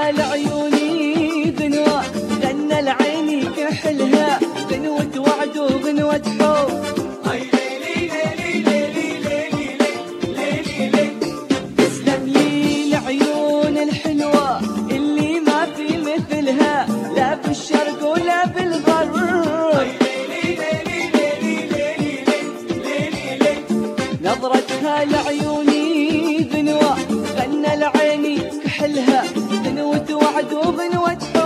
نظرتها لعيوني غنوة، غنى لعيني كحلها غنوة وعد وغنوة حب. تسلم لي العيون الحلوة اللي ما في مثلها لا بالشرق ولا بالغرب. نظرتها لعيوني غنوة، غنى لعيني كحلها غنوة وعد وغنوة حب.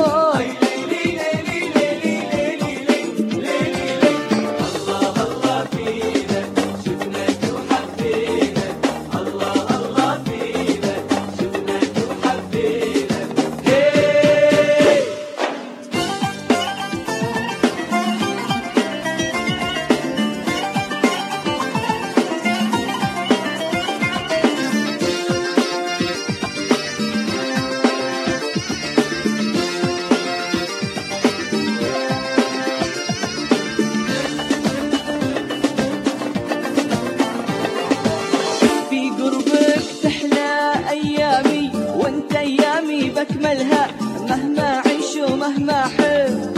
وانت ايامي بكملها مهما اعيش ومهما احب.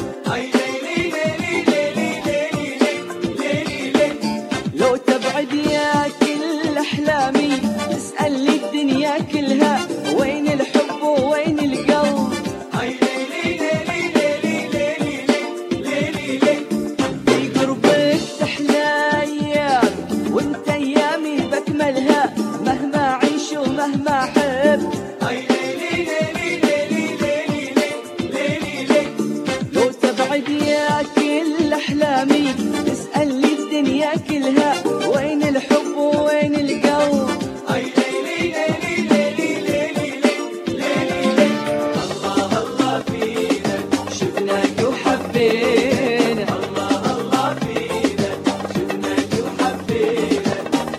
لو تبعد يا كل احلامي تسأل لي الدنيا كلها وين الحب وين القلب. في قربك تحلى ايامي وانت ايامي بكملها مهما اعيش ومهما احب. لو تبعد يا كل احلامي تسأل لي الدنيا كلها وين الحب وين القلب. الله الله فينا شفناك وحبينا. الله الله فينا شفناك وحبينا.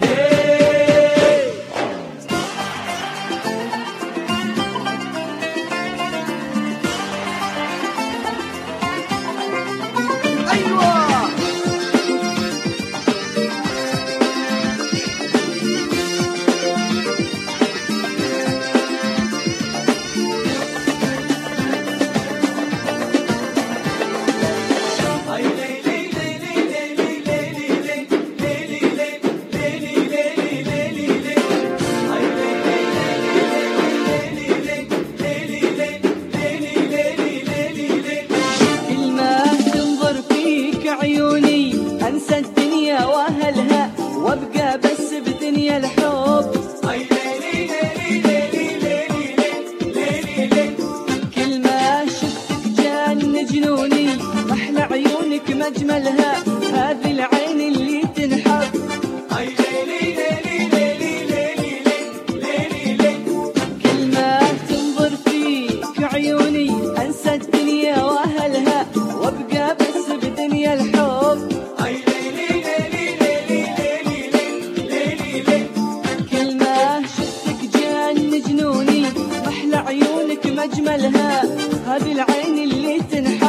عيوني انسى الدنيا واهلها وابقى بس بدنيا الحب. كل ما شفتك جان جنوني احلى عيونك مجملها هذه العين اللي تنحب. كل ما تنظر فيك عيوني انسى الدنيا واهلها وابقى بس بدنيا الحب. كل ما شفتك جان جنوني احلى عيونك مجملها هذه العين اللي تنحب.